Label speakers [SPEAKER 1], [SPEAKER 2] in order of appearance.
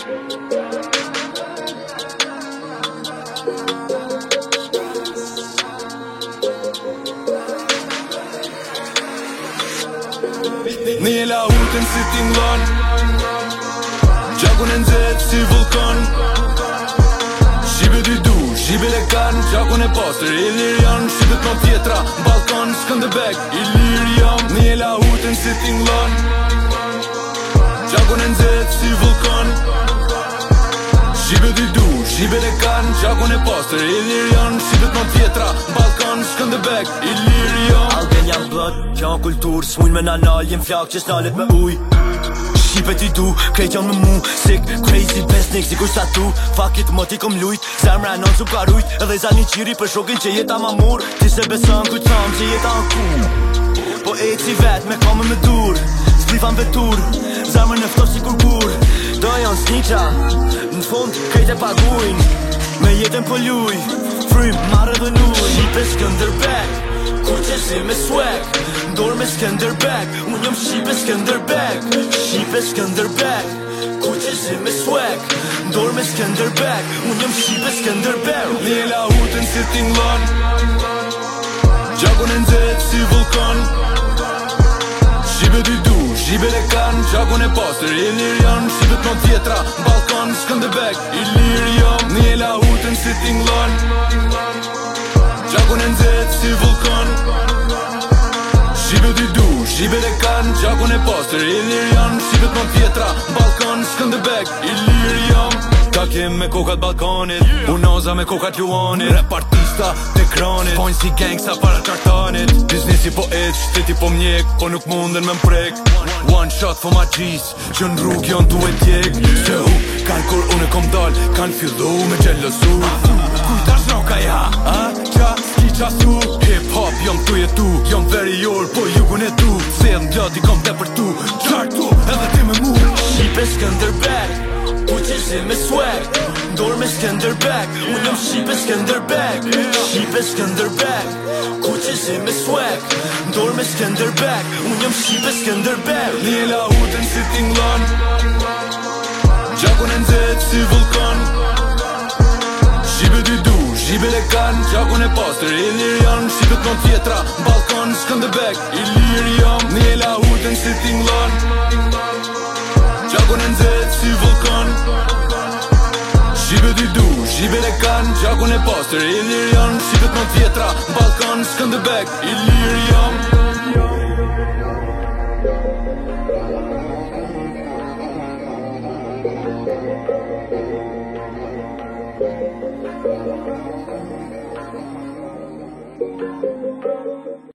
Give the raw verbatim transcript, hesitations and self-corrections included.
[SPEAKER 1] Nela huten si t'inglon, gjakun e nxet si vulkan. Shqipe dy du, shqipe le kan, gjakun e pastër, Ilirian. Shqipe t'non tjetra, Balkan, Skënderbeg, Ilirian. Nela huten si t'inglon, gjakun e nxet si vulkan. Shqipe dy du, shqipe le kan, gjakun e pastër, Ilirian. Shqipe t'non tjetra, Balkan, Skënderbeg, Ilirian.
[SPEAKER 2] Alben jam blot, kjo kultur, s'mujn me nanal, jem flak që s'nalet me uj. Shqipe ti du, krejt jon me mu, sick, crazy, besnik, si kur sa tu. Fuck it, moti kom lujt, zemra non su ka rujt. Edhe zani qiri për shokin që jeta ma mur. Ti se beson ku t'tham që jeta në ku, po e si vet me kome me dur. Zblifan vetur, zemrën e ftof si kur kur. Do jon sniqa, n'fund krejt e paguin, me jetën po luj, frym, marrë dhe nuj. Shqipe Skënderbeg, kur që si me swag, ndor me Skënderbeg, unë jom Shqipe Skënderbeg. Shqipe Skënderbeg, kur që si me swag, ndor me Skënderbeg, unë jom Shqipe Skënderbeg.
[SPEAKER 1] Nela huten si t'inglon, gjakun e nxet si vulkan. Shqipe dy du, shqipe le kan, gjakun e pastër, Ilirian. Shqipe t'non tjetra, Balkan, Skënderbeg, Ilirian. Nela huten si t'inglon, gjakun e nxet si vulkan. Shqipe dy du, shqipe le kan, gjakun e pastër, Ilirian. Shqipe t'non tjetra, Balkan, Skënderbeg, Ilirian. Ta kem me kokat Balkanit, unoza me kokat Luanit. Rap artista të ekranit, pojnë si gangsta para qartanit. Biznesi po eq, shteti po mjek, po nuk munden me mprek. One shot for my G's, që në rrug jon duhet tjek. Se hu, kan kur unë kom dal, kan fillu me gjellosu. Kujtash roka ja, a, qa, ski qasu. Hip hop jom tu jetu, jom very your, po jugun e du. Se në gjati kom te për tu, qartu edhe ti me mu.
[SPEAKER 2] Shqipe Skënderbeg, ku që si me swag, ndor me Skënderbeg, unë jom Shqipe Skënderbeg. Shqipe Skënderbeg, ku që si me swag, ndor me Skënderbeg, unë jom Shqipe Skënderbeg.
[SPEAKER 1] Nela huten si t'inglon, gjakun e nxet si vulkan. Shqipe dy du, shqipe le kan, gjakun e pastër, Ilirian. Shqipe t'non tjetra, Balkan, Skënderbeg, Ilirian. Nela huten si t'inglon, gjakun e nxet si vulkan. Shqipe dy du, shqipe le kan, gjakun e pastër, Ilirian. Shqipe t'non tjetra, Balkan, Skënderbeg, Ilirian.
[SPEAKER 3] Thank you.